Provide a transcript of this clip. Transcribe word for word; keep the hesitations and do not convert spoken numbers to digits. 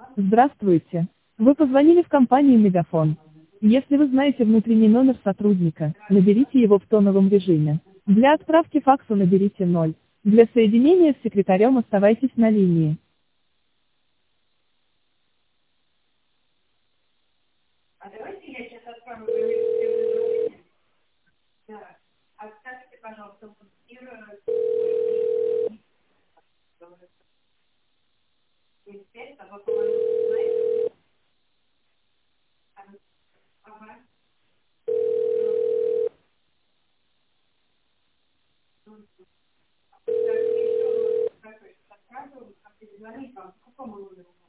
Здравствуйте. Вы позвонили в компанию Мегафон. Если вы знаете внутренний номер сотрудника, наберите его в тоновом режиме. Для отправки факса наберите ноль. Для соединения с секретарем оставайтесь на линии. А давайте я сейчас отправлю уведомление. Да. Оставьте, пожалуйста, вот первое. пять, а потом знаете? Ага. Так, еще раз, отправлю, как перезвонить вам, по какому номеру?